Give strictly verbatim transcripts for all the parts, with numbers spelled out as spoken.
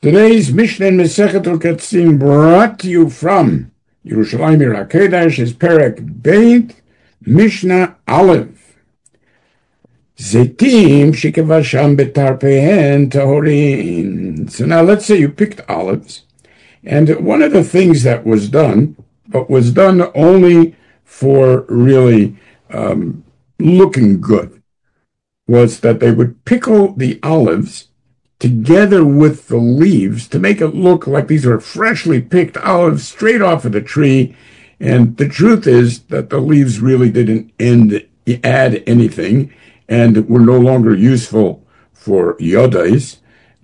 Today's Mishnah in Masechet Uketzim brought to you from Yerushalayim Ir HaKodesh is Perek Beit Mishnah Aleph. Zeitim shekevasham betarpehen tahorin. So now let's say you picked olives, and one of the things that was done, but was done only for really um, looking good, was that they would pickle the olives together with the leaves to make it look like these are freshly picked olives straight off of the tree. And the truth is that the leaves really didn't end, add anything and were no longer useful for yodais.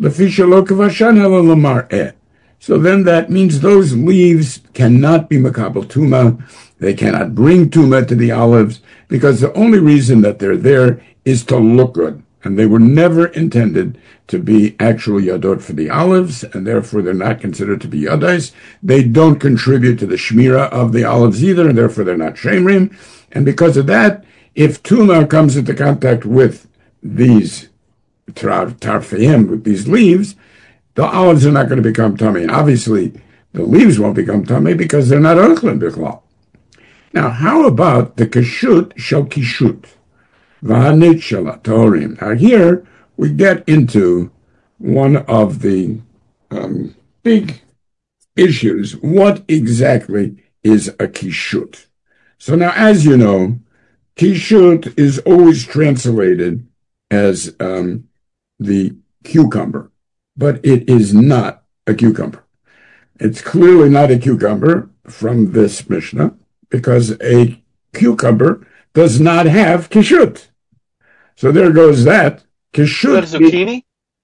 So then that means those leaves cannot be makabel tuma. They cannot bring tuma to the olives because the only reason that they're there is to look good. And they were never intended to be actual yadot for the olives, and therefore they're not considered to be yadais. They don't contribute to the shmira of the olives either, and therefore they're not shemrim. And because of that, if tuma comes into contact with these tarfeim, with these leaves, the olives are not going to become tummy. And obviously, the leaves won't become tummy because they're not ochlin bichlal. Now, how about the kashut shel kishut? Now here we get into one of the um, big issues. What exactly is a kishut? So now, as you know, kishut is always translated as um, the cucumber, but it is not a cucumber. It's clearly not a cucumber from this Mishnah because a cucumber does not have kishut. So there goes that. Kishut. Is that a zucchini?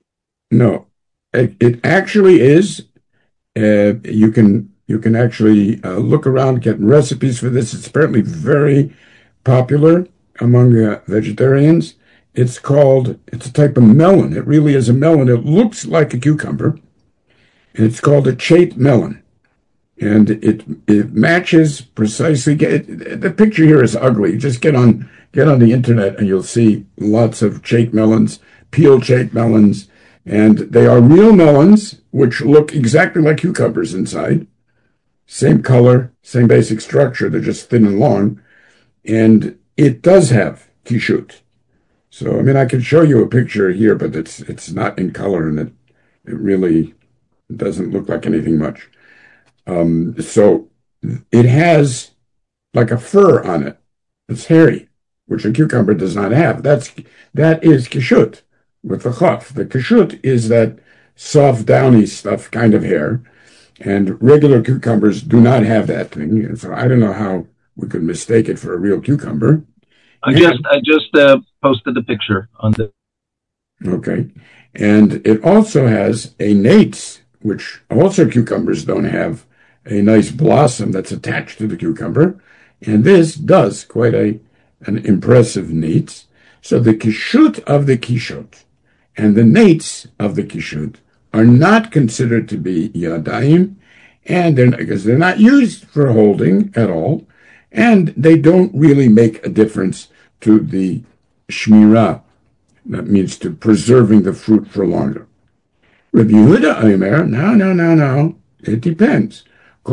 No. It, it actually is. Uh, you can you can actually uh, look around, get recipes for this. It's apparently very popular among uh, vegetarians. It's called, it's a type of melon. It really is a melon. It looks like a cucumber. And it's called a chait melon. And it it matches precisely. It, the picture here is ugly. Just get on get on the internet and you'll see lots of chait melons, peeled chait melons, and they are real melons which look exactly like cucumbers inside. Same color, same basic structure. They're just thin and long, and it does have kishut. So I mean, I can show you a picture here, but it's it's not in color, and it it really doesn't look like anything much. Um, so it has like a fur on it. It's hairy, which a cucumber does not have. That's that is kishut with the chaf. The kishut is that soft, downy stuff, kind of hair, and regular cucumbers do not have that thing. And so I don't know how we could mistake it for a real cucumber. I and, just I just uh, posted the picture on the. Okay, and it also has a nates, which also cucumbers don't have. A nice blossom that's attached to the cucumber, and this does quite a an impressive nates. So the kishut of the kishut and the nates of the kishut are not considered to be yadayim, and they're because they're not used for holding at all, and they don't really make a difference to the shmirah. That means to preserving the fruit for longer. Rabbi Yehuda Omer, no, no, no, no. It depends.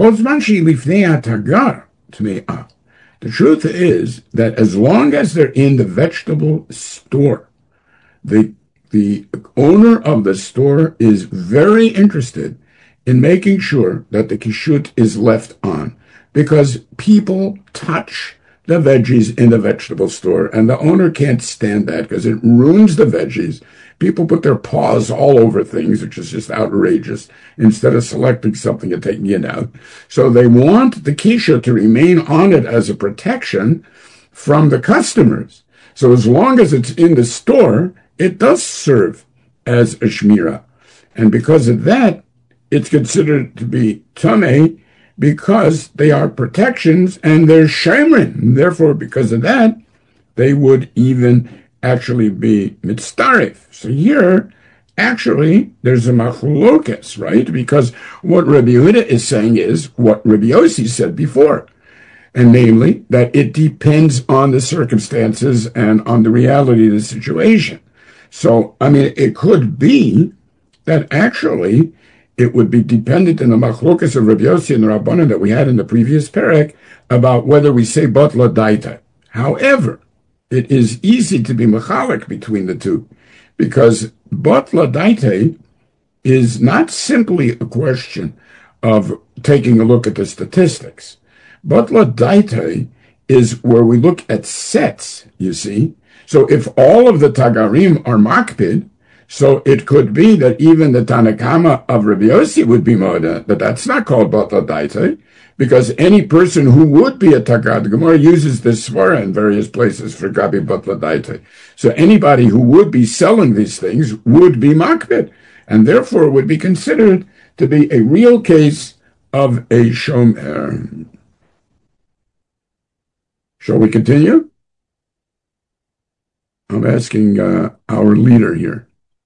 The truth is that as long as they're in the vegetable store, the the owner of the store is very interested in making sure that the kishut is left on, because people touch the veggies in the vegetable store, and the owner can't stand that because it ruins the veggies. People put their paws all over things, which is just outrageous, instead of selecting something and taking it out. So they want the kisha to remain on it as a protection from the customers. So as long as it's in the store, it does serve as a shmira. And because of that, it's considered to be tameh because they are protections and they're shemrin. Therefore, because of that, they would even actually be mitzdarif. So here, actually, there's a machlokes, right? Because what Rabbi Yehuda is saying is what Rabbi Yossi said before, and namely that it depends on the circumstances and on the reality of the situation. So, I mean, it could be that actually it would be dependent in the machlokas of Rabbi Yossi and the Rabbanan that we had in the previous perek about whether we say batla daita. However, it is easy to be mechalik between the two, because batla daita is not simply a question of taking a look at the statistics. Batla daita is where we look at sets, you see. So if all of the Tagarim are makpid, so it could be that even the Tanakama of Rabbi Yossi would be moda, but that's not called batla daita, because any person who would be a Tagad, Gemara uses this svara in various places for Gabi batla daita. So anybody who would be selling these things would be makpid, and therefore would be considered to be a real case of a shomer. Shall we continue? I'm asking uh, our leader here.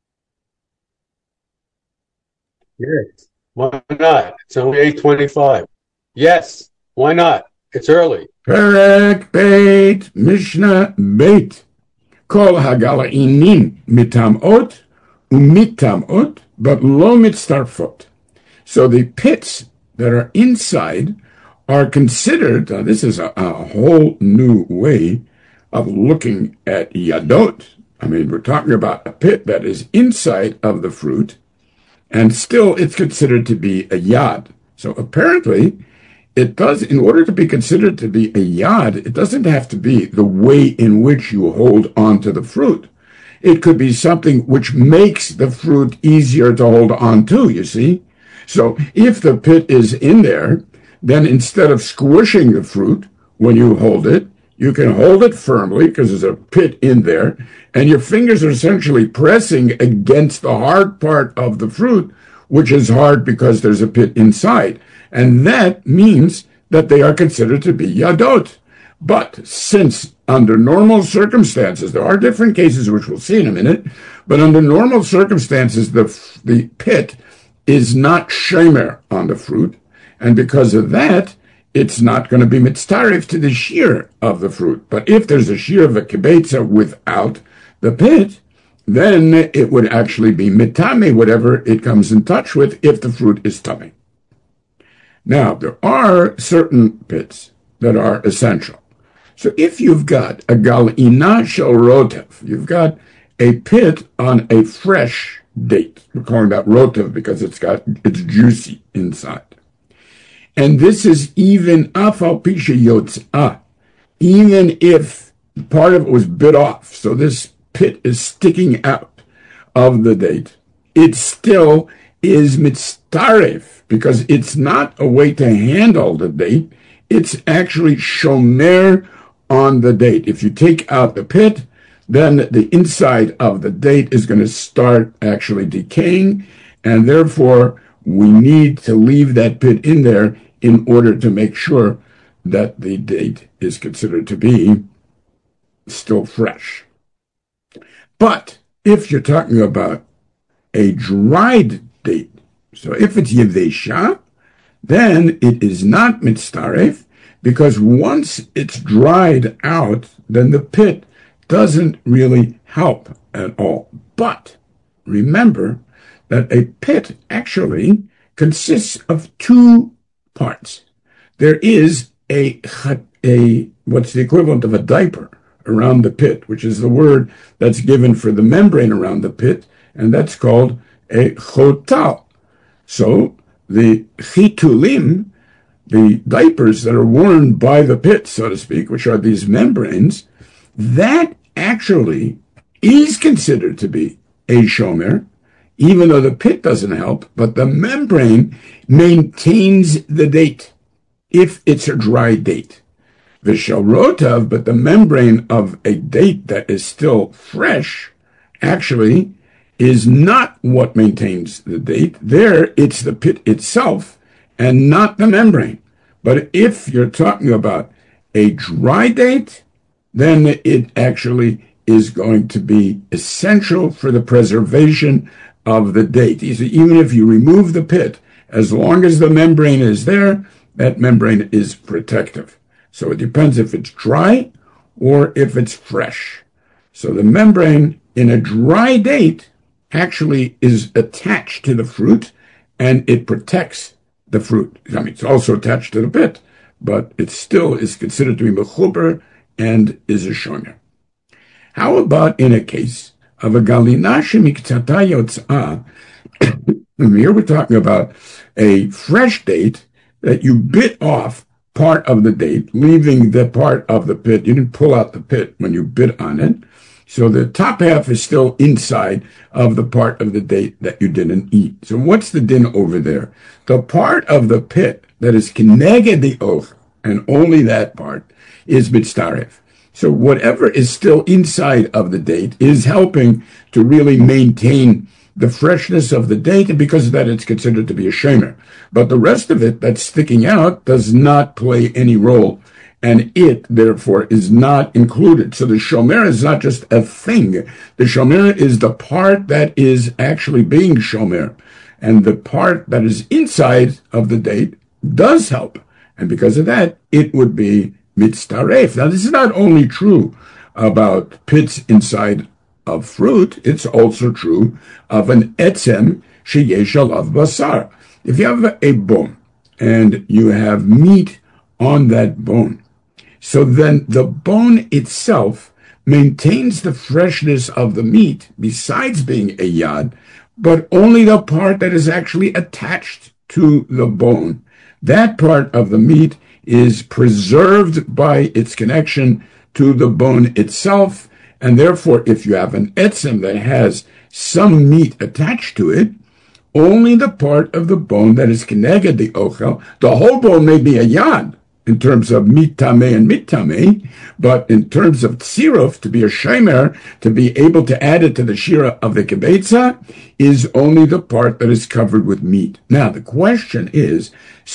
Yes. Why not? It's only eight twenty-five. Yes. Why not? It's early. Perek Beit Mishnah Beit. Kol hagala inin mitamot umitamot, but lo mitzarfot. So the pits that are inside are considered, uh, this is a, a whole new way of looking at yadot. I mean, we're talking about a pit that is inside of the fruit, and still it's considered to be a yad. So apparently, it does, in order to be considered to be a yad, it doesn't have to be the way in which you hold on to the fruit. It could be something which makes the fruit easier to hold on to, you see? So if the pit is in there, then instead of squishing the fruit when you hold it, you can hold it firmly because there's a pit in there, and your fingers are essentially pressing against the hard part of the fruit, which is hard because there's a pit inside. And that means that they are considered to be yadot. But since under normal circumstances, there are different cases which we'll see in a minute, but under normal circumstances, the, the pit is not shemer on the fruit, and because of that, it's not going to be mitzaref to the shear of the fruit. But if there's a shear of a kibetza without the pit, then it would actually be mitame, whatever it comes in touch with, if the fruit is tummy. Now, there are certain pits that are essential. So if you've got a gal'ina shel rotev, you've got a pit on a fresh date. We're calling that rotev because it's got, it's juicy inside. And this is even afal pisha yotzah, even if part of it was bit off, so this pit is sticking out of the date, it still is mitzaref, because it's not a way to handle the date, it's actually shomer on the date. If you take out the pit, then the inside of the date is going to start actually decaying, and therefore we need to leave that pit in there in order to make sure that the date is considered to be still fresh. But if you're talking about a dried date, so if it's yevesha, then it is not mitzaref, because once it's dried out, then the pit doesn't really help at all. But remember that a pit actually consists of two parts. There is a, a what's the equivalent of a diaper around the pit, which is the word that's given for the membrane around the pit, and that's called a chotal. So the chitulim, the diapers that are worn by the pit, so to speak, which are these membranes, that actually is considered to be a shomer, even though the pit doesn't help, but the membrane maintains the date if it's a dry date. V'shel rotav, but the membrane of a date that is still fresh actually is not what maintains the date. There, it's the pit itself and not the membrane. But if you're talking about a dry date, then it actually is going to be essential for the preservation of the date. Even if you remove the pit, as long as the membrane is there, that membrane is protective. So it depends if it's dry or if it's fresh. So the membrane in a dry date actually is attached to the fruit and it protects the fruit. I mean, it's also attached to the pit, but it still is considered to be mechuber and is a shomer. How about in a case of a galina shemiktzata yotzah? Here we're talking about a fresh date that you bit off part of the date, leaving the part of the pit. You didn't pull out the pit when you bit on it. So the top half is still inside of the part of the date that you didn't eat. So what's the din over there? The part of the pit that is keneged the och, and only that part, is mitzaref. So whatever is still inside of the date is helping to really maintain the freshness of the date, and because of that, it's considered to be a shomer. But the rest of it that's sticking out does not play any role, and it, therefore, is not included. So the shomer is not just a thing. The shomer is the part that is actually being shomer, and the part that is inside of the date does help. And because of that, it would be mitzaref. Now, this is not only true about pits inside of fruit, it's also true of an etzem sheyesh alav basar. If you have a bone and you have meat on that bone, so then the bone itself maintains the freshness of the meat besides being a yad, but only the part that is actually attached to the bone. That part of the meat is preserved by its connection to the bone itself, and therefore, if you have an etzem that has some meat attached to it, only the part of the bone that is keneged the ochel, the whole bone may be a yad in terms of mit tameh and mit tameh, but in terms of tziruf, to be a shomer, to be able to add it to the shira of the kibetza, is only the part that is covered with meat. Now, the question is,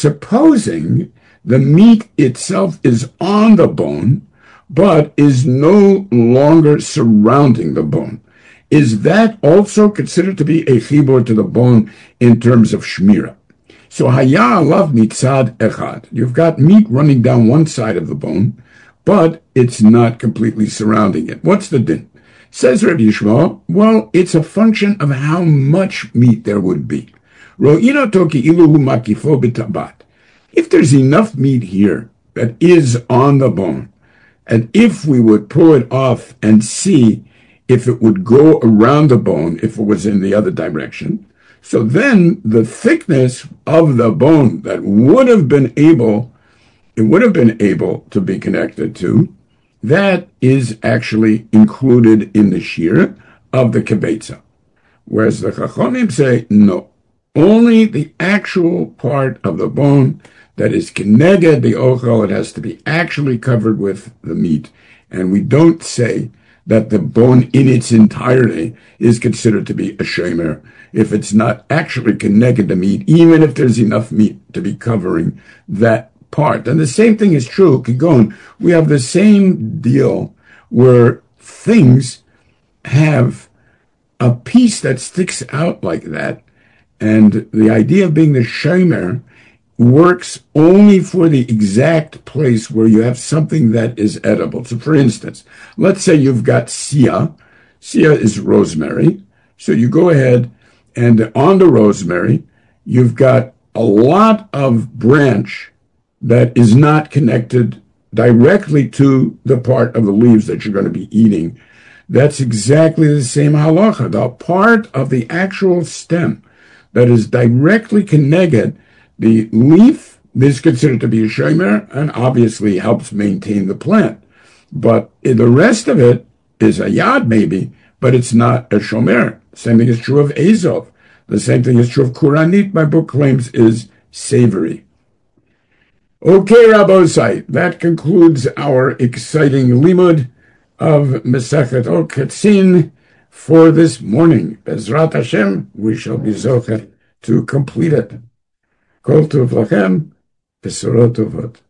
supposing the meat itself is on the bone, but is no longer surrounding the bone. Is that also considered to be a chibur to the bone in terms of shmira? So haya alav mitzad echad. You've got meat running down one side of the bone, but it's not completely surrounding it. What's the din? Says Rav Yishmael, well, it's a function of how much meat there would be. Ro'ino toki iluhu makifo b'tabat. If there's enough meat here that is on the bone, and if we would pull it off and see if it would go around the bone, if it was in the other direction, so then the thickness of the bone that would have been able, it would have been able to be connected to, that is actually included in the shear of the kibetza. Whereas the chachamim say, no, only the actual part of the bone that is keneged the ochel, it has to be actually covered with the meat. And we don't say that the bone in its entirety is considered to be a shomer if it's not actually keneged the meat, even if there's enough meat to be covering that part. And the same thing is true, Kigon. We have the same deal where things have a piece that sticks out like that, and the idea of being the shomer works only for the exact place where you have something that is edible. So for instance, let's say you've got sia. Sia is rosemary. So you go ahead and on the rosemary, you've got a lot of branch that is not connected directly to the part of the leaves that you're going to be eating. That's exactly the same halacha. The part of the actual stem that is directly connected, the leaf is considered to be a shomer and obviously helps maintain the plant. But the rest of it is a yad maybe, but it's not a shomer. Same thing is true of azov. The same thing is true of kuranit, my book claims is savory. Okay, Rabbosai, that concludes our exciting limud of Masechet Oketzin for this morning. Bezrat Hashem, we shall be zocher to complete it. Kol tov lachem, besorot tovot.